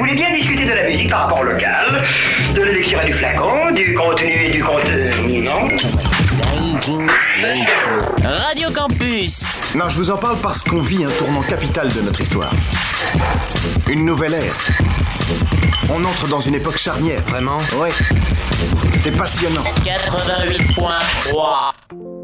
voulez bien discuter de la musique par rapport au local, de l'élixir et du flacon, du contenu et du contenu, non? Radio Campus. Non, je vous en parle parce qu'on vit un tournant capital de notre histoire. Une nouvelle ère. On entre dans une époque charnière. Vraiment? Ouais. C'est passionnant. 88.3.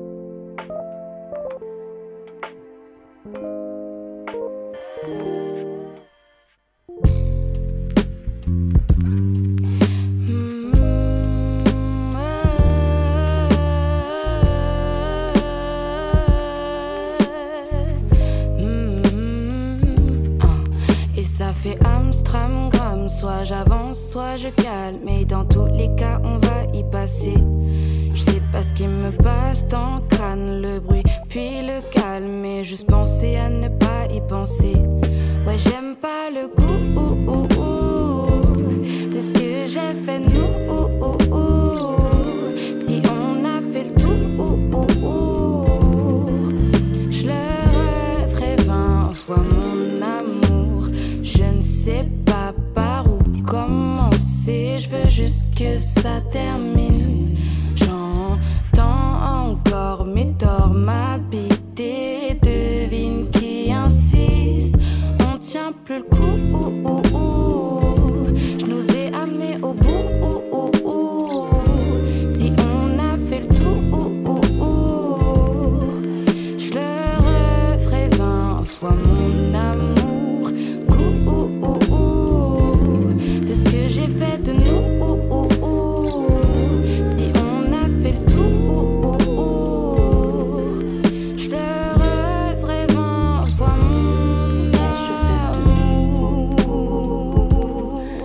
Soit j'avance, soit je calme, mais dans tous les cas on va y passer. Je sais pas ce qui me passe dans le crâne, le bruit puis le calme, mais juste penser à ne pas y penser. Ouais, j'aime pas le goût de ce que j'ai fait nous. Si on a fait le tour, je le referai 20 fois mon amour. Je ne sais pas par où commencer, je veux juste que ça termine. J'entends encore mes torts m'habiter. Devine qui insiste, on tient plus le coup. Je nous ai amenés au bout. Si on a fait le tour, je le referai 20 fois mon amour. J'ai fait de nous. Si on a fait le tour, je le referai 20 fois mon amour.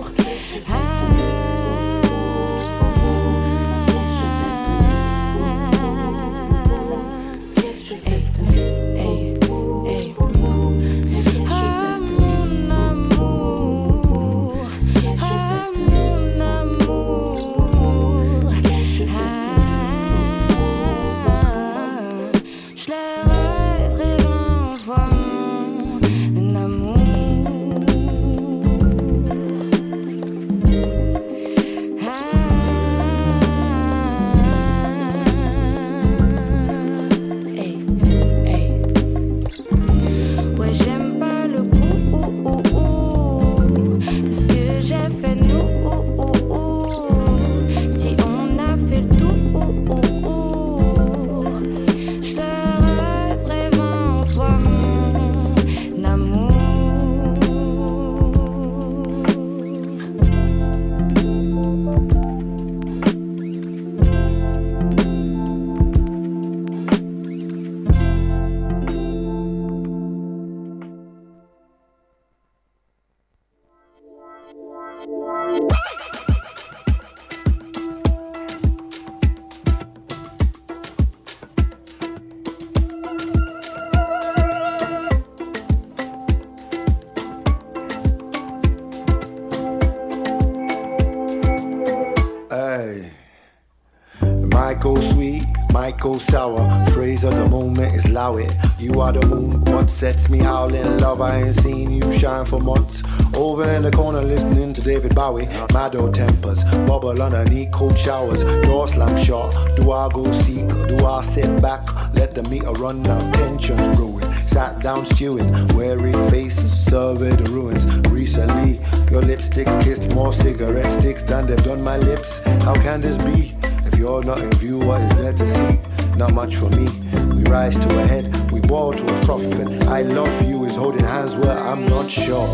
Might go sweet, might go sour. Phrase of the moment is allow it. You are the moon, what sets me howling. Love, I ain't seen you shine for months. Over in the corner listening to David Bowie. Mad old tempers, bubble underneath cold showers. Door slam shut, do I go seek? Do I sit back, let the meter run down? Tensions brewing, sat down stewing. Weary faces, survey the ruins. Recently, your lipsticks kissed more cigarette sticks than they've done my lips. How can this be? If you're not in view, what is there to see? Not much for me. We rise to a head, we boil to a froth, and I love you is holding hands where I'm not sure.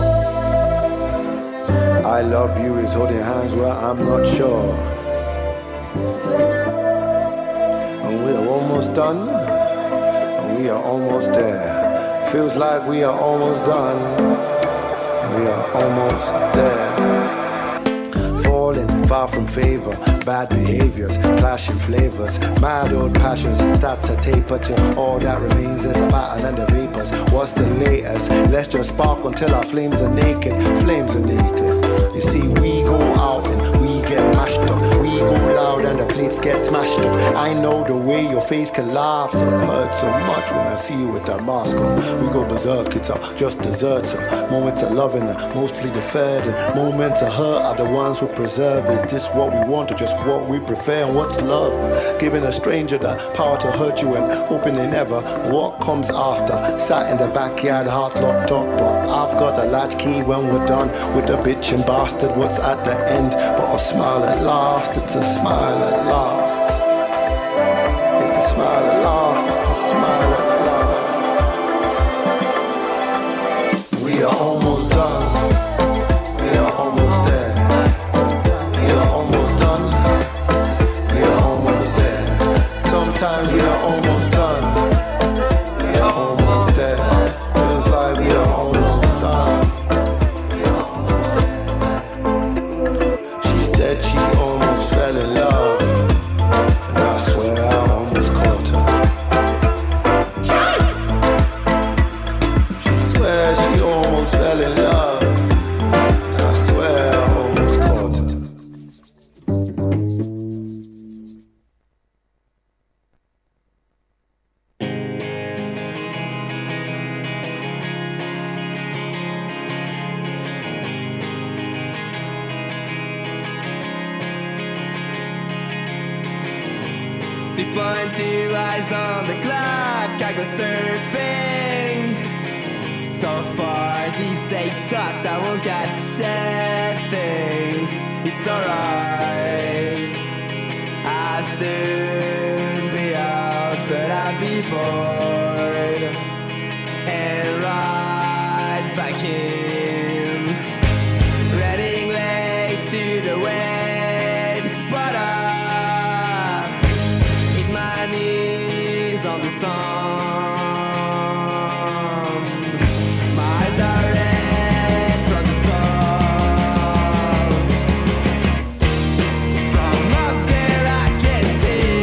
I love you is holding hands where I'm not sure. And we are almost done, and we are almost there. Feels like we are almost done, we are almost there. Falling far from favor, bad behaviors, clashing flavors, mad old passions start to taper till all that remains is the pattern and the vapors. What's the latest? Let's just spark until our flames are naked. Flames are naked. You see, we go out and we get mashed up. We go loud and the plates get smashed up. I know the way your face can laugh, so it hurts so much when I see you with that mask on. We go berserk, it's just desserts. Moments of loving are mostly deferred, and moments of hurt are the ones we preserve. Is this what we want or just what we prefer? And what's love? Giving a stranger the power to hurt you and hoping they never. What comes after? Sat in the backyard, heart locked up, but I've got a latch key when we're done with the bitch and bastard. What's at the end? But a smile at last. It's a smile at last. It's a smile at last. It's a smile at last. We are almost done. We are almost there. We are almost done. We are almost there. Sometimes we are almost done. We are almost there. Feels like we are almost done. We are almost there. She said she almost fell in love, and I swear I almost caught her. She swears she almost fell in love, and I swear I almost caught her. .2 eyes on the clock, I go surfing. So far these days sucked, I won't catch anything. It's alright, I'll soon be out, but I'll be bored and right back in. Running late to the waves, but my knees on the sand. My eyes are red from the sun. From up there I can see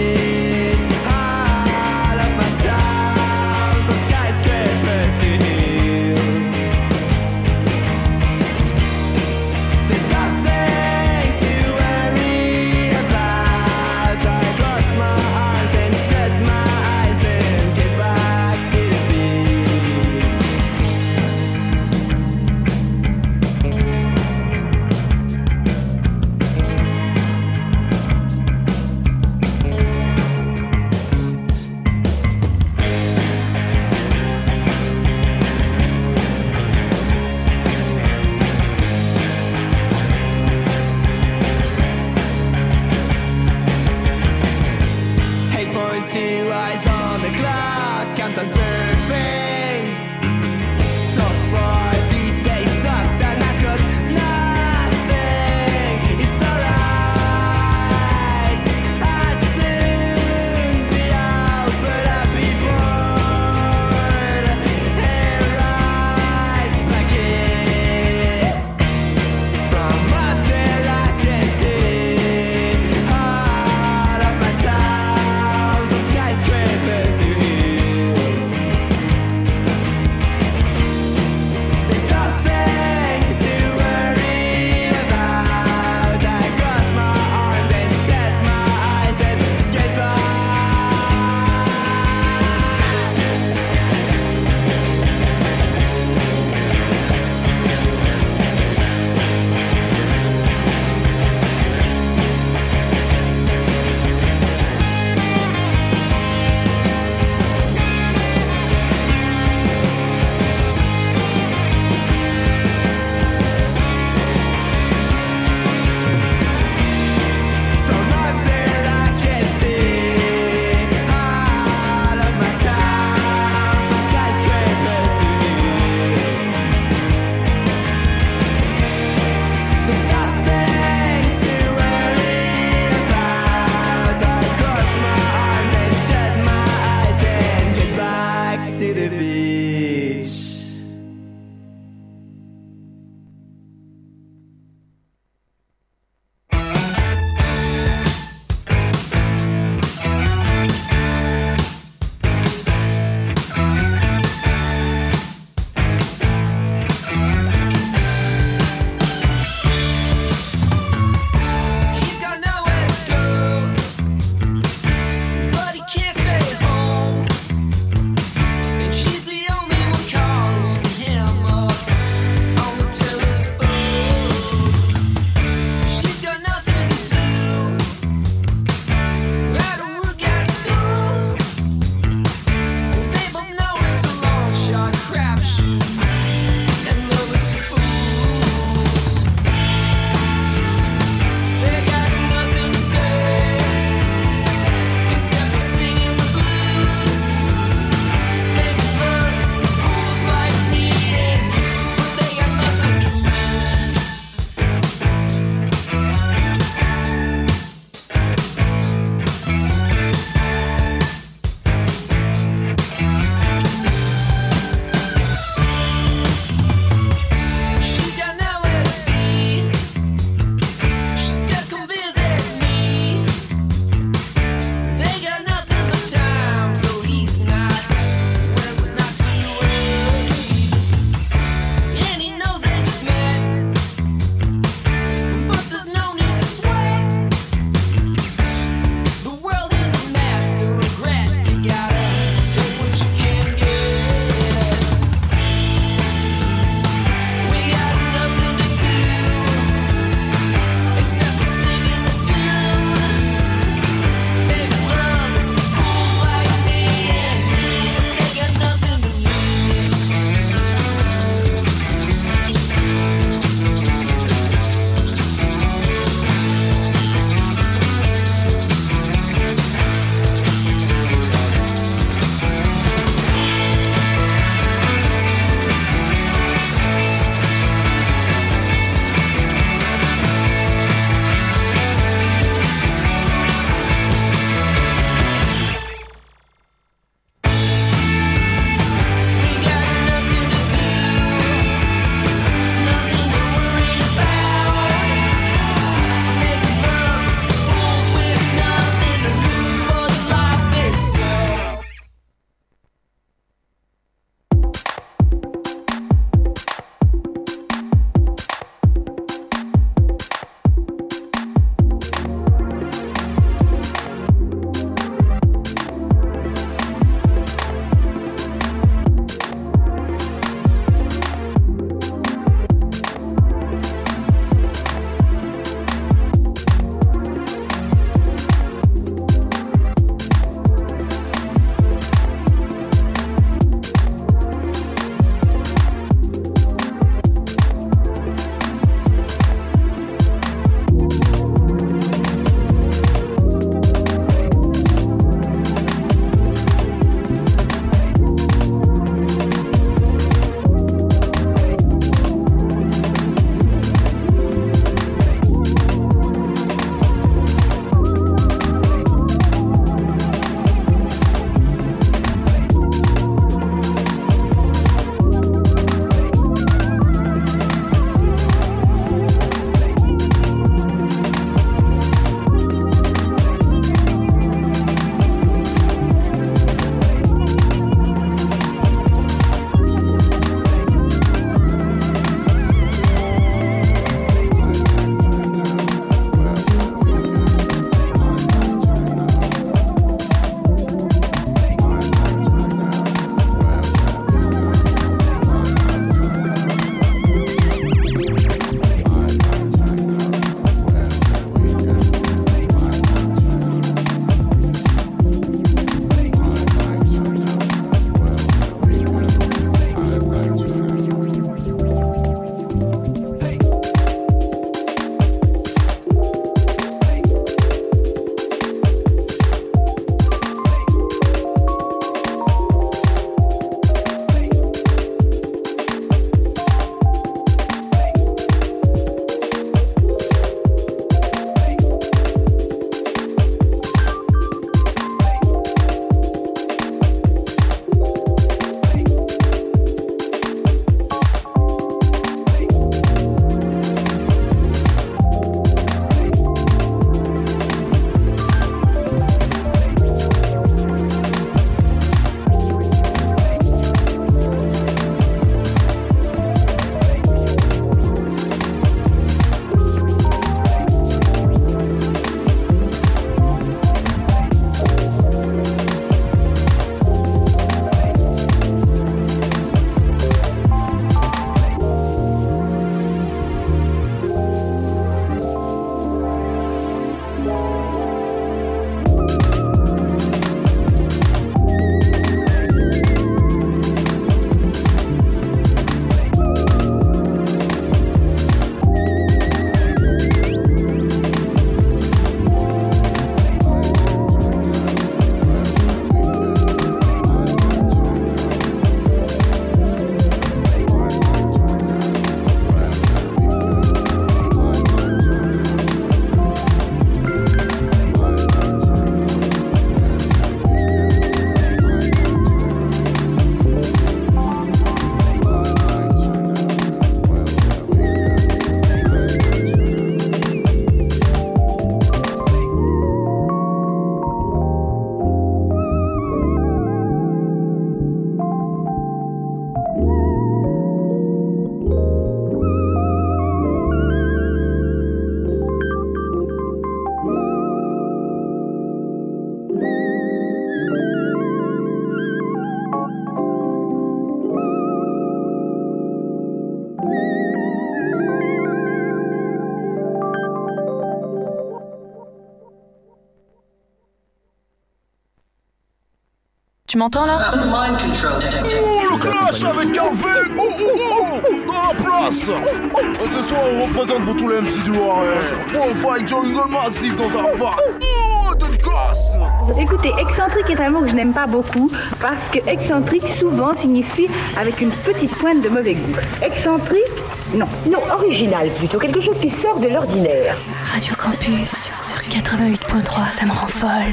Tu m'entends là? Le clash avec Calvé. Dans la place. Ce soir on représente pour tous les MC du Loiret. Pour fight jungle massif dans ta face. Dédicace. Écoutez, excentrique est un mot que je n'aime pas beaucoup parce que excentrique souvent signifie avec une petite pointe de mauvais goût. Excentrique, non, original plutôt, quelque chose qui sort de l'ordinaire. Radio Campus sur 88.3, ça me rend folle.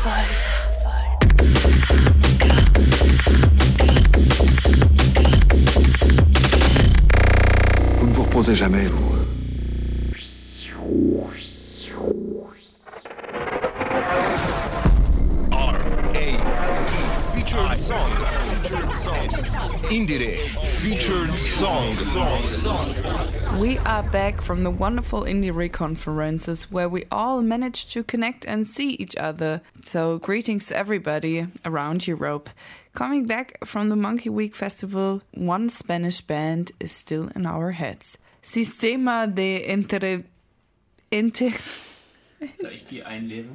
Vous ne vous reposez jamais, vous. Indire featured song. We are back from the wonderful Indire conferences where we all managed to connect and see each other. So greetings to everybody around Europe. Coming back from the Monkey Week Festival, one Spanish band is still in our heads. Sistema de Soll ich die einlesen?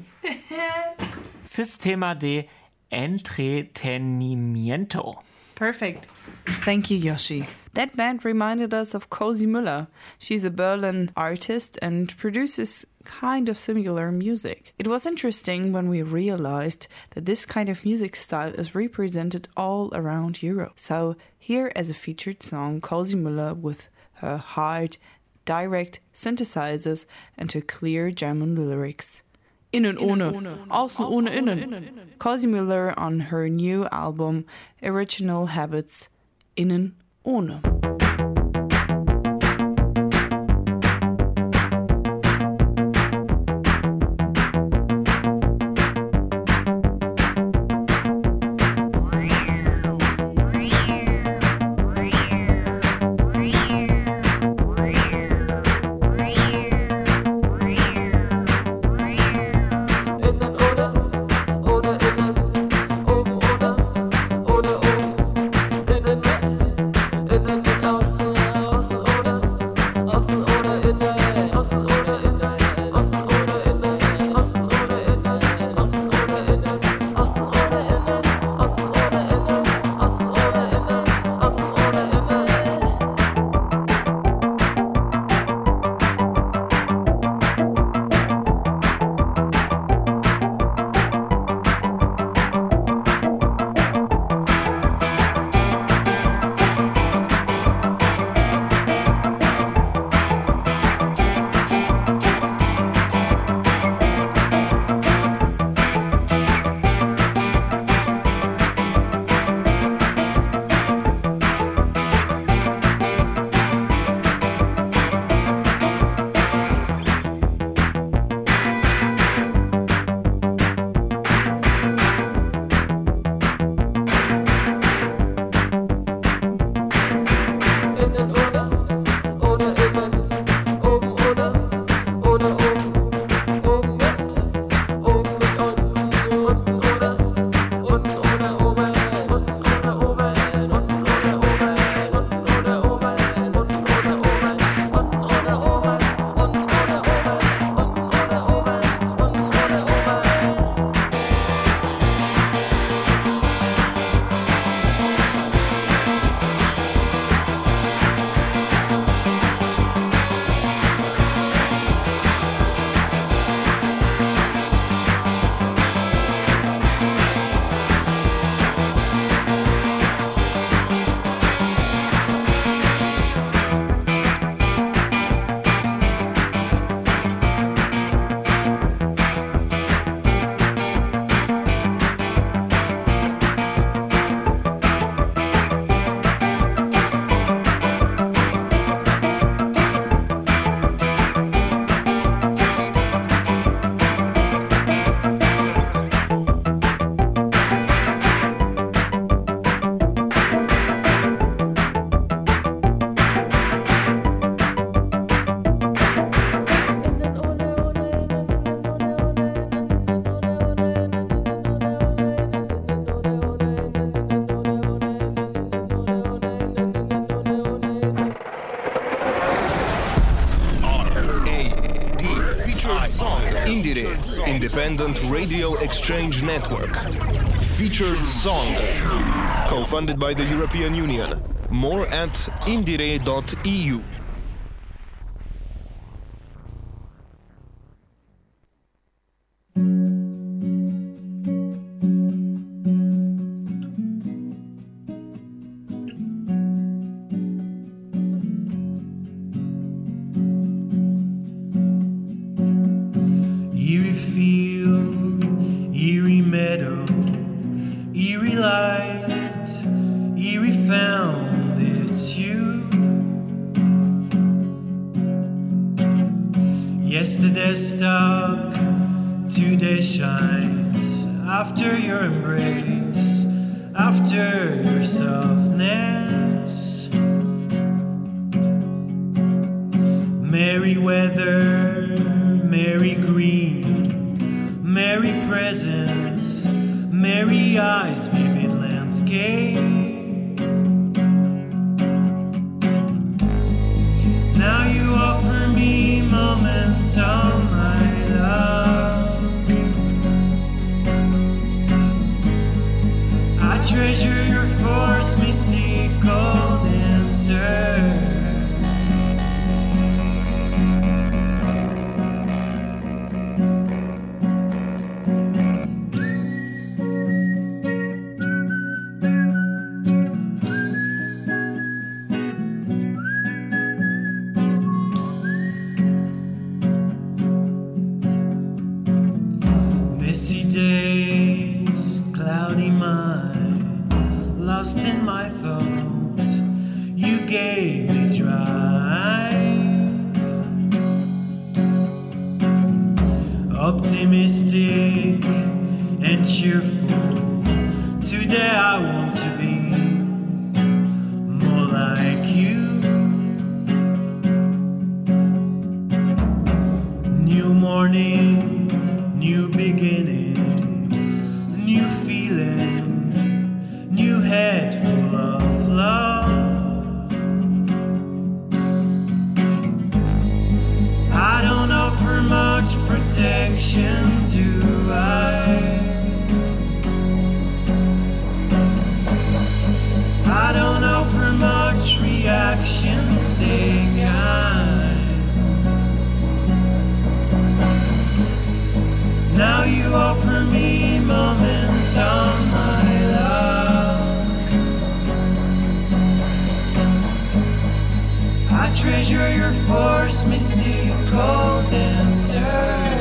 Sistema de Entretenimiento. Perfect. Thank you, Yoshi. That band reminded us of Cozy Müller. She's a Berlin artist and produces kind of similar music. It was interesting when we realized that this kind of music style is represented all around Europe. So here as a featured song, Cozy Müller with her hard, direct synthesizers and her clear German lyrics. Innen ohne, außen ohne innen. Cozy Müller on her new album Original Habits, Innen ohne. Indire Independent Radio Exchange Network. featured song. Co-funded by the European Union. More at indire.eu. Eerie field, eerie meadow, eerie light, eerie found, it's you. Yesterday stuck, today shines. After your embrace, after your softness. Merry weather, merry green, merry presence, merry eyes, vivid landscape. Now you offer me momentum, my love. I treasure your force, mystical dancer. Messy days, cloudy mind, lost in my thoughts, you gave me drive. Optimistic and cheerful, today I want to be more like you. New morning, new beginning, new feeling, new head full of love. I don't offer much protection, do I? I don't offer much reaction, stay kind. Now you offer me momentum, my love. I treasure your force, mystical dancer.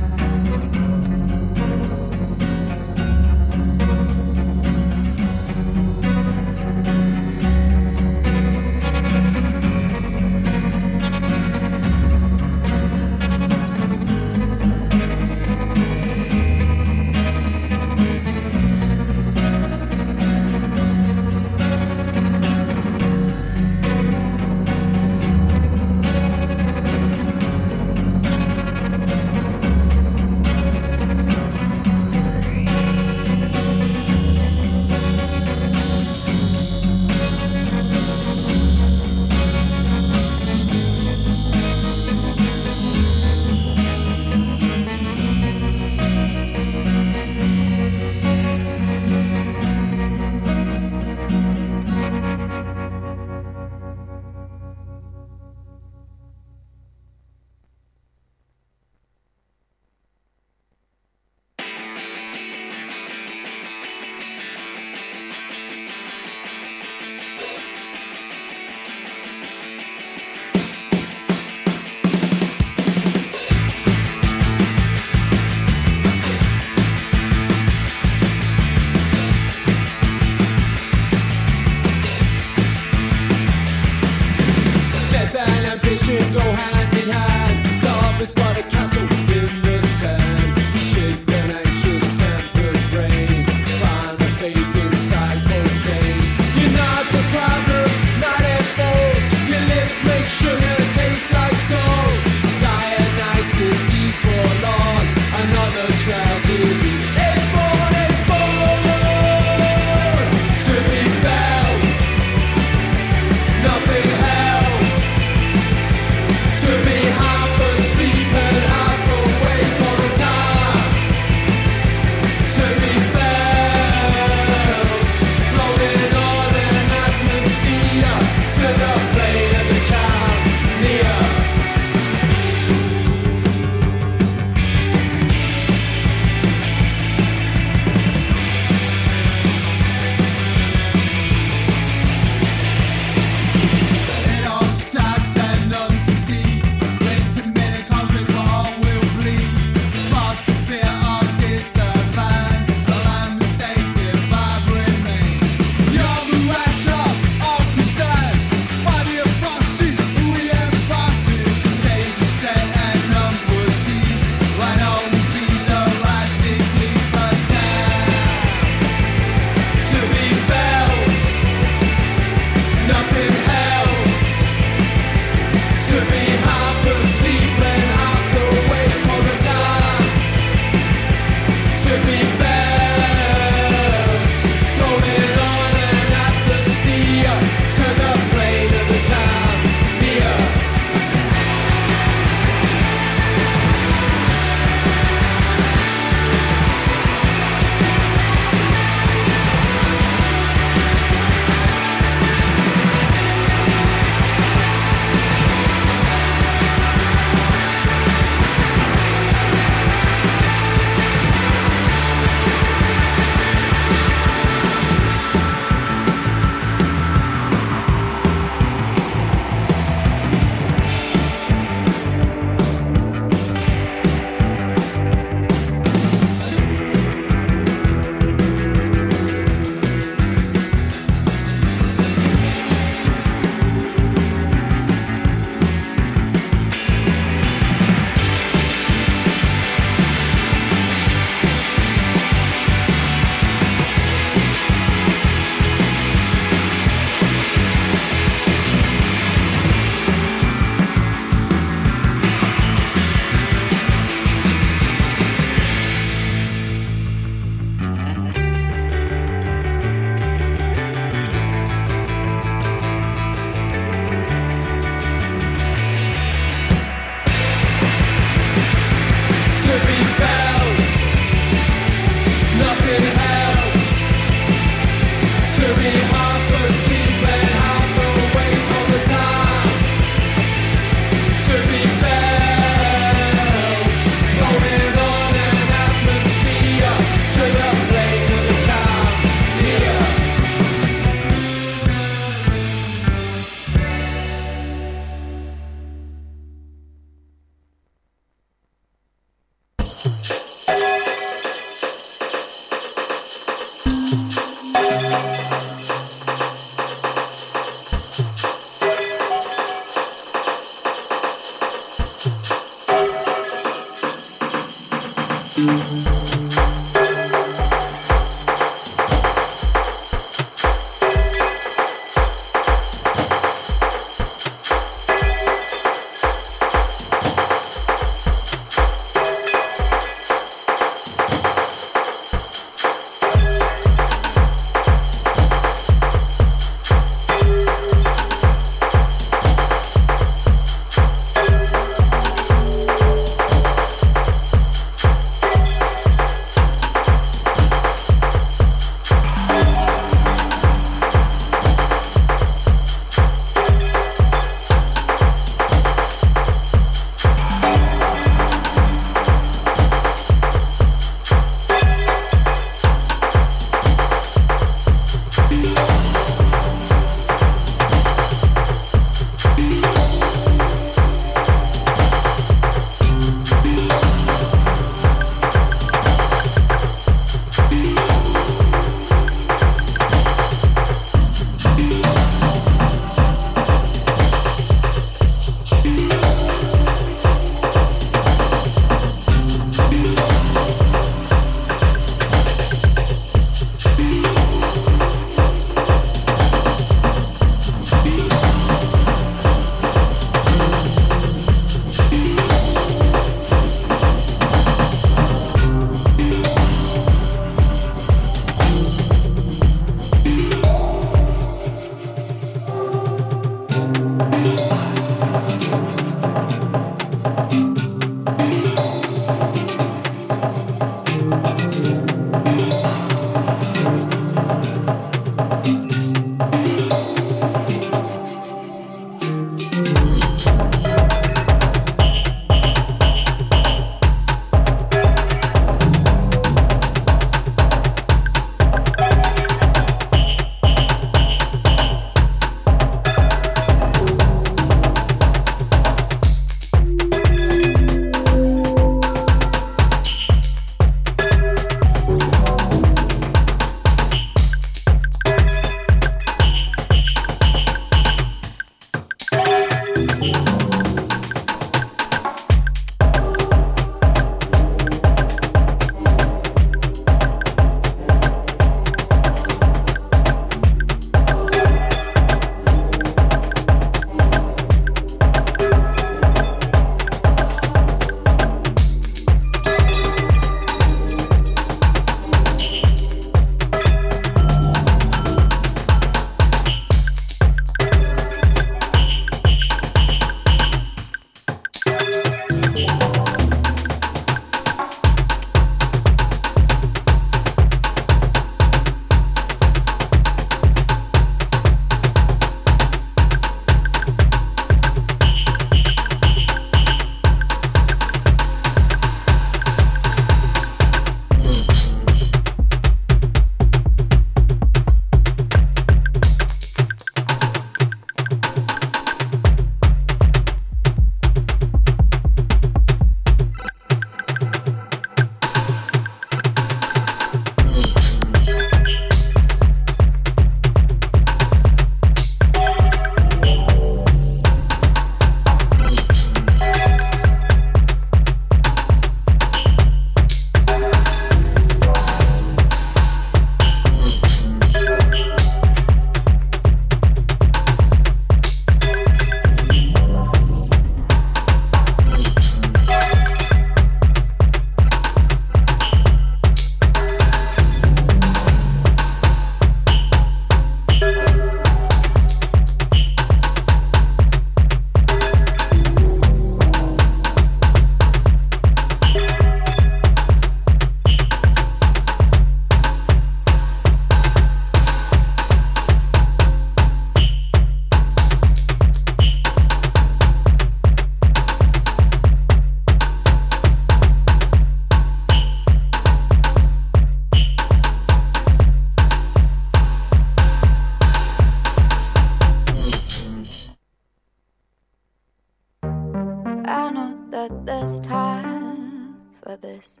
there's time for this.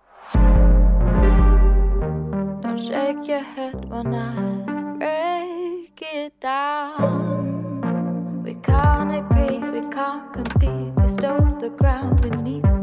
Don't shake your head when I break it down. We can't agree, we can't compete. We stole the ground beneath